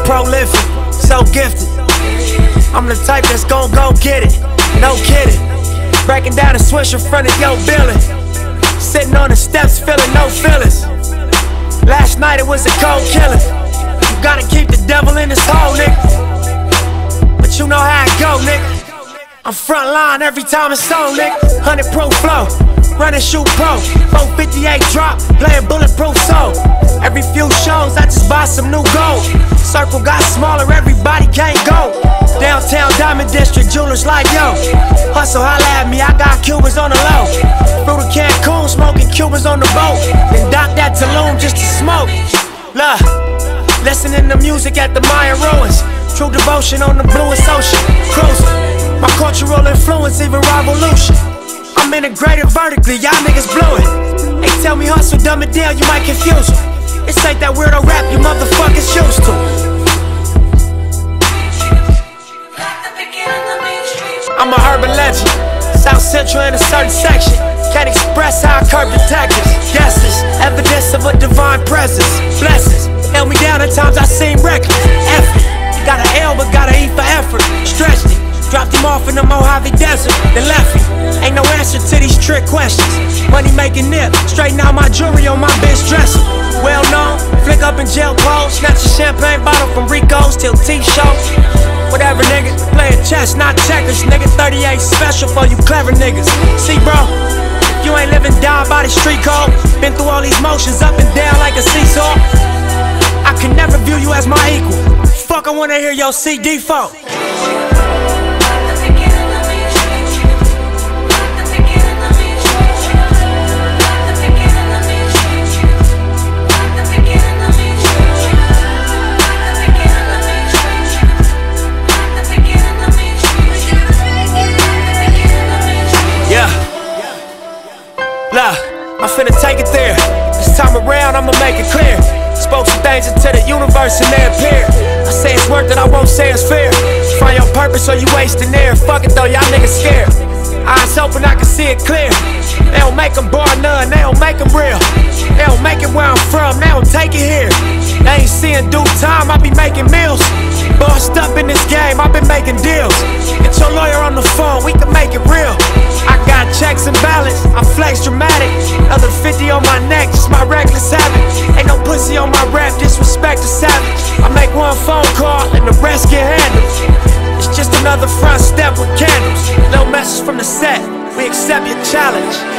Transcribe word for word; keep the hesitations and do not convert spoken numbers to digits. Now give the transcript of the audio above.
prolific, so gifted. I'm the type that's gon' go get it, no kidding. Breaking down a switch in front of your building. Sitting on the steps feeling no feelings. Last night it was a cold killing. You gotta keep the devil in his hole, nigga. But you know how it go, nigga. I'm front line every time it's on, nigga. one hundred proof flow, run and shoot pro. four fifty-eight drop, playing bulletproof soul. Every few shows I just buy some new gold. Circle got smaller, everybody can't go. Downtown Diamond District, jewelers like yo. Hustle, holla at me, I got Cubans on the low. Through the Cancun, smoking Cubans on the boat. Then dock that Tulum just to smoke. Look, listening to music at the Mayan ruins. True devotion on the bluest ocean. Cruising, my cultural influence, even revolution. I'm integrated vertically, y'all niggas blew it. They tell me hustle, dumb it down, you might confuse them. This ain't that weirdo rap you motherfuckers used to. I'm a urban legend, South Central in a certain section. Can't express how I curb detectives. Guesses, evidence of a divine presence. Blessings, held me down at times I seem reckless. Effort, got an L but got an E for effort. Stretched it, dropped him off in the Mojave Desert, then left him. Ain't no answer to these trick questions. Money making nip, straighten out my jewelry on my bitch dresser. Well known, flick up in jail clothes. Snatch a champagne bottle from Rico's till T-shows. Whatever, nigga, playing chess, not checkers. Nigga, thirty-eight special for you clever niggas. See, bro, if you ain't living down by the street code, been through all these motions up and down like a seesaw, I can never view you as my equal. Fuck, I wanna hear your C D folk. Look, I'm finna take it there. This time around, I'ma make it clear. Spoke some things into the universe and they appear. I say it's worth it, I won't say it's fair. Find your purpose or you wasting air. Fuck it though, y'all niggas scared. Eyes open, I can see it clear. They don't make them bar none, they don't make them real. They don't make it where I'm from, they don't take it here. They ain't seeing due time, I be making meals. Bossed up in this game, I been making deals. Get your lawyer on the phone, we can make it real. I got checks and balance, I flex dramatic. Another fifty on my neck, just my reckless habit. Ain't no pussy on my rap, disrespect the savage. I make one phone call and the rest get handled. It's just another front step with candles. No message from the set, we accept your challenge.